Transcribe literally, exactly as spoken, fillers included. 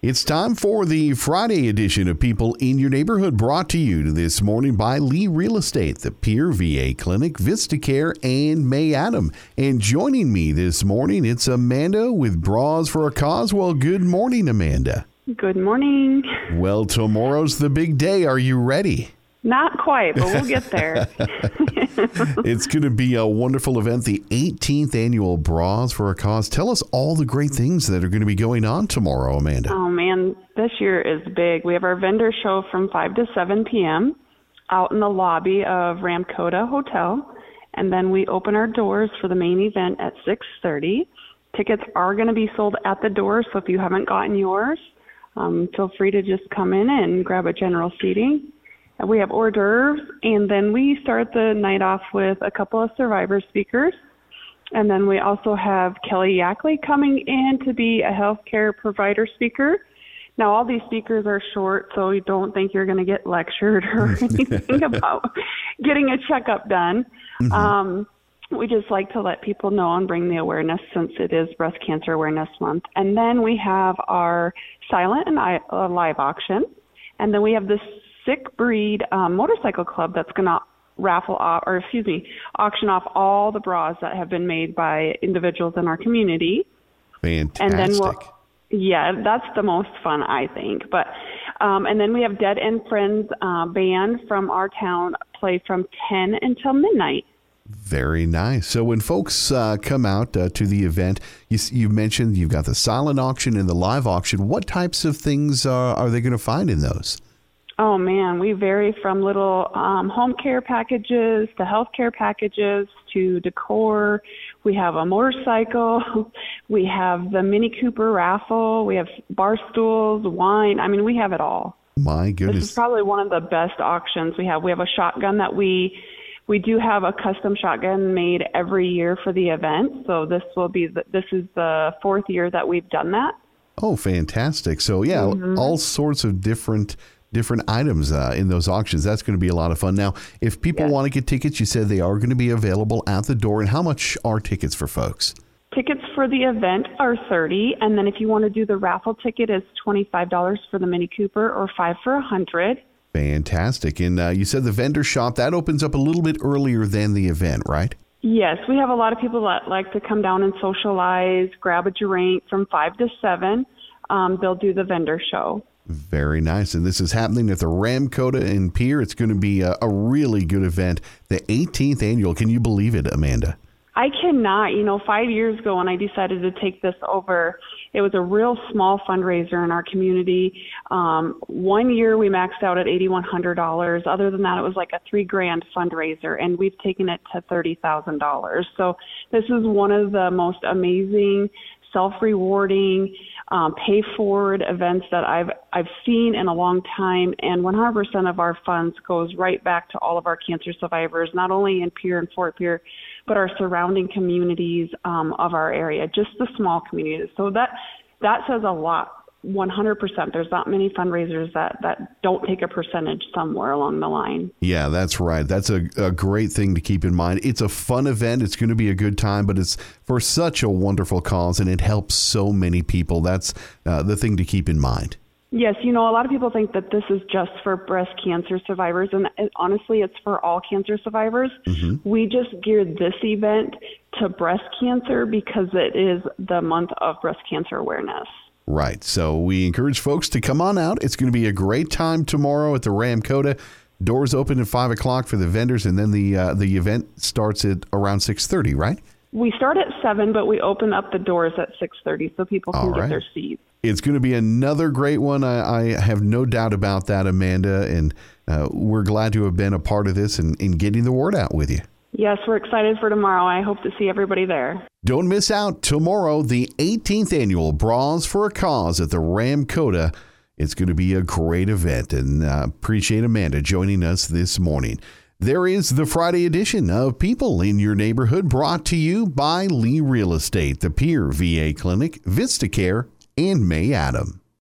It's time for the Friday edition of People in Your Neighborhood, brought to you this morning by Lee Real Estate, the Peer V A Clinic, VistaCare, and May Adam. And joining me this morning, it's Amanda with Bras for a Cause. Well, good morning, Amanda. Good morning. Well, tomorrow's the big day. Are you ready? Not quite, but we'll get there. It's going to be a wonderful event, the eighteenth annual Bras for a Cause. Tell us all the great things that are going to be going on tomorrow, Amanda. Oh, man, this year is big. We have our vendor show from five to seven p.m. out in the lobby of Ramkota Hotel, and then we open our doors for the main event at six thirty. Tickets are going to be sold at the door, so if you haven't gotten yours, um, feel free to just come in and grab a general seating. We have hors d'oeuvres, and then we start the night off with a couple of survivor speakers. And then we also have Kelly Yackley coming in to be a healthcare provider speaker. Now, all these speakers are short, so you don't think you're going to get lectured or anything about getting a checkup done. Mm-hmm. Um, we just like to let people know and bring the awareness since it is Breast Cancer Awareness Month. And then we have our silent and uh, live auction. And then we have this Sick Breed um, Motorcycle Club that's going to raffle off, or excuse me, auction off all the bras that have been made by individuals in our community. Fantastic. And then we'll, yeah, that's the most fun, I think. But um, and then we have Dead End Friends uh, band from our town play from ten until midnight. Very nice. So when folks uh, come out uh, to the event, you, you mentioned you've got the silent auction and the live auction. What types of things uh, are they going to find in those? Oh, man, we vary from little um, home care packages to health care packages to decor. We have a motorcycle. We have the Mini Cooper raffle. We have bar stools, wine. I mean, we have it all. My goodness. This is probably one of the best auctions we have. We have a shotgun that we we do have a custom shotgun made every year for the event. So this will be the, this is the fourth year that we've done that. Oh, fantastic. So, yeah, mm-hmm. all sorts of different different items uh, in those auctions. That's going to be a lot of fun. Now, if people yes. want to get tickets, you said they are going to be available at the door. And how much are tickets for folks? Tickets for the event are thirty dollars. And then if you want to do the raffle ticket, it's twenty-five dollars for the Mini Cooper or five for one hundred dollars. Fantastic. And uh, you said the vendor shop, that opens up a little bit earlier than the event, right? Yes. We have a lot of people that like to come down and socialize, grab a drink from five to seven. Um, they'll do the vendor show. Very nice. And this is happening at the Ramkota in Pierre. It's going to be a, a really good event. The eighteenth annual. Can you believe it, Amanda? I cannot. You know, five years ago when I decided to take this over, it was a real small fundraiser in our community. Um, one year we maxed out at eight thousand one hundred dollars. Other than that, it was like a three grand fundraiser, and we've taken it to thirty thousand dollars. So this is one of the most amazing, self-rewarding, um, pay-forward events that I've I've seen in a long time, and one hundred percent of our funds goes right back to all of our cancer survivors, not only in Pierre and Fort Pierre, but our surrounding communities um, of our area, just the small communities. So that that says a lot. one hundred percent. There's not many fundraisers that, that don't take a percentage somewhere along the line. Yeah, that's right. That's a, a great thing to keep in mind. It's a fun event. It's going to be a good time, but it's for such a wonderful cause, and it helps so many people. That's uh, the thing to keep in mind. Yes, you know, a lot of people think that this is just for breast cancer survivors, and it, honestly, it's for all cancer survivors. Mm-hmm. We just geared this event to breast cancer because it is the month of breast cancer awareness. Right. So we encourage folks to come on out. It's going to be a great time tomorrow at the Ramkota. Doors open at five o'clock for the vendors, and then the uh, the event starts at around six thirty, right? We start at seven, but we open up the doors at six thirty so people can All right. get their seats. It's going to be another great one. I, I have no doubt about that, Amanda, and uh, we're glad to have been a part of this and, and getting the word out with you. Yes, we're excited for tomorrow. I hope to see everybody there. Don't miss out tomorrow, the eighteenth annual Bras for a Cause at the Ramkota. It's going to be a great event, and uh, appreciate Amanda joining us this morning. There is the Friday edition of People in Your Neighborhood, brought to you by Lee Real Estate, the Peer V A Clinic, VistaCare, and May Adam.